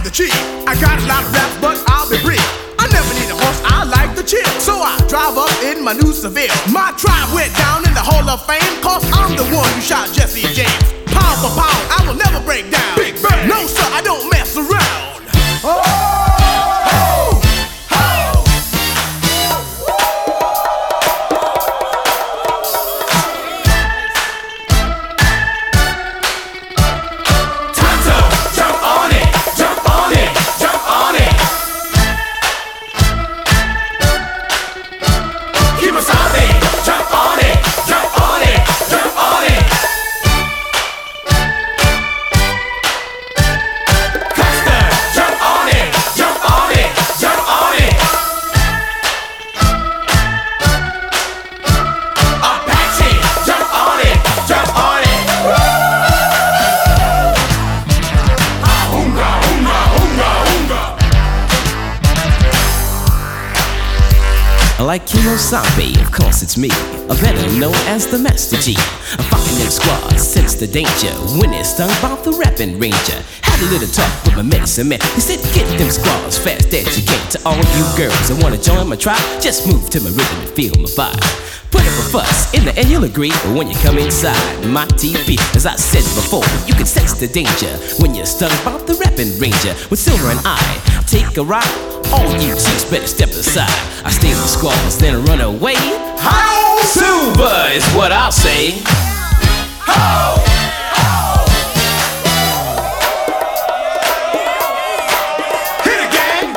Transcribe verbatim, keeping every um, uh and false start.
the chief. I got a lot of raps, but I'll be brief. I never need a horse, I like to chill. So I drive up in my new Seville. My tribe went down in the Hall of Fame, cause I'm the one who shot Jesse James. Pound for pound, I will never break down. Big bang. No sir, I don't mess around. Oh! Like Kemosabe, of course it's me, or better known as the Master G. I'm fucking them squads, sense the danger when it's stung by the rapping ranger. Had a little talk with my medicine man. He said, get them squads fast as you can. To all you girls that wanna join my tribe, just move to my rhythm and feel my vibe. Put up a fuss, in the end you'll agree. But when you come inside my T V, as I said before, you can sense the danger when you're stung by the rapping ranger. With Silver and I take a ride, all you chicks better step aside. I stay with the squads, then run away. How Silver is what I'll say. How